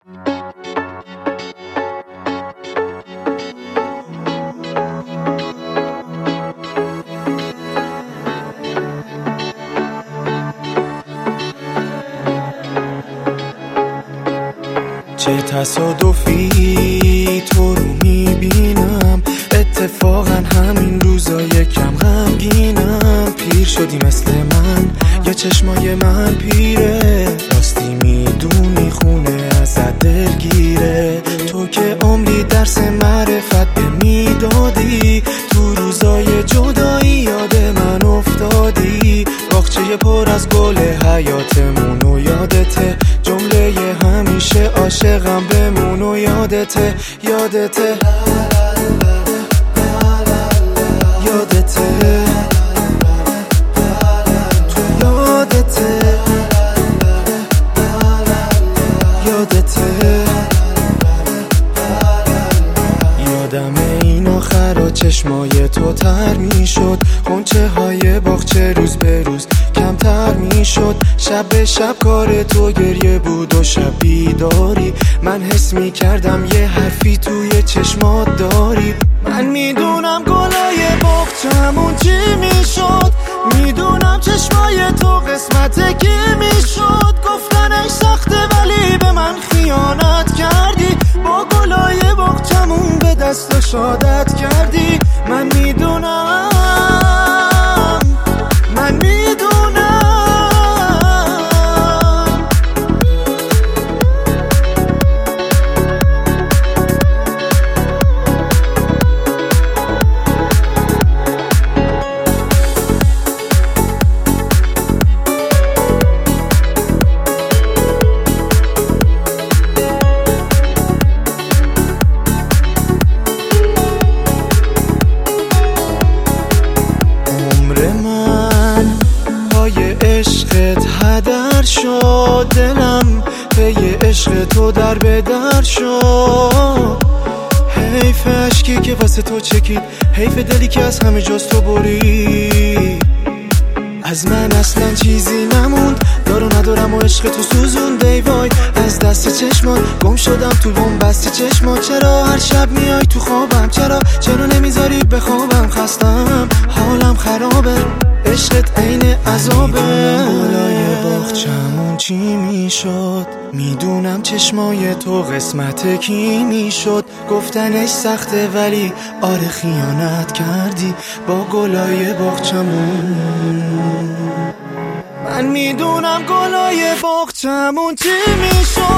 چه تصادفی تو رو میبینم، اتفاقا همین روزای کم غمگینم. پیر شدی مثل من یا چشمای من پیره، راستی میدونی خونه ازت دلگیره. تو که عمری درس معرفت به میدادی، تو روزای جدایی یاد من افتادی. باغچه پر از گل حیاتمون و یادته، جمله همیشه عاشقم بمون و یادته، یادته یادته تو یادته یادته. یادم این آخرا چشمای تو تر میشد، غنچه های باغچه روز به روز کمتر میشد. شب به شب کار تو گریه بود و شب بیداری، من حس میکردم یه حرفی توی چشمات داری. من میدونم گلای باغچمون چی میشد، میدونم چشمای تو قسمت کی میشد. گفتنش سخته ولی به من خیانت کردی، با گلای باغچمون به دست شادت کردی. من میدونم من میدونم. عشقت هدر شد، دلم پی عشق تو در به در شد. حیف عشقی که واسه تو چکید، حیف دلی که از همه جاست تو برید. از من اصلا چیزی نموند، دارو ندارم و عشق تو سوزون دی وای. از دست چشمات گم شدم تو بن‌بست چشمات. چرا هر شب میای تو خوابم، چرا نمیذاری بخوابم؟ خستم حالم خرابه، عشقت عین عذابه. گلای باغچمون چی میشد، میدونم چشمای تو قسمت کی میشد. گفتنش سخته ولی آره خیانت کردی با گلای باغچمون. من میدونم گلای باغچمون چی میشد.